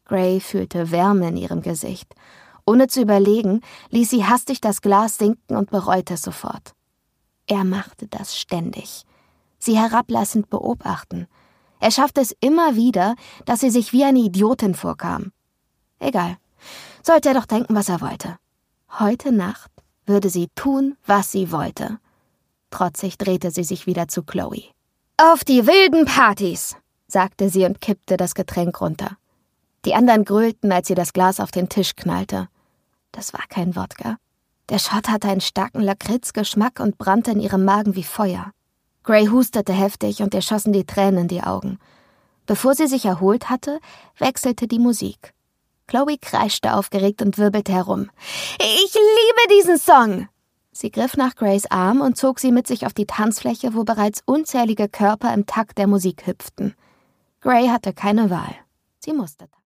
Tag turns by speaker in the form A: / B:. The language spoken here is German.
A: Gray fühlte Wärme in ihrem Gesicht. Ohne zu überlegen, ließ sie hastig das Glas sinken und bereute es sofort. Er machte das ständig. Sie herablassend beobachten. Er schaffte es immer wieder, dass sie sich wie eine Idiotin vorkam. Egal, sollte er doch denken, was er wollte. Heute Nacht würde sie tun, was sie wollte. Trotzig drehte sie sich wieder zu Chloe. »Auf die wilden Partys«, sagte sie und kippte das Getränk runter. Die anderen grölten, als sie das Glas auf den Tisch knallte. Das war kein Wodka. Der Shot hatte einen starken Lakritzgeschmack und brannte in ihrem Magen wie Feuer. Gray hustete heftig und ihr schossen die Tränen in die Augen. Bevor sie sich erholt hatte, wechselte die Musik. Chloe kreischte aufgeregt und wirbelte herum. »Ich liebe diesen Song!« Sie griff nach Grays Arm und zog sie mit sich auf die Tanzfläche, wo bereits unzählige Körper im Takt der Musik hüpften. Gray hatte keine Wahl. Sie musterte.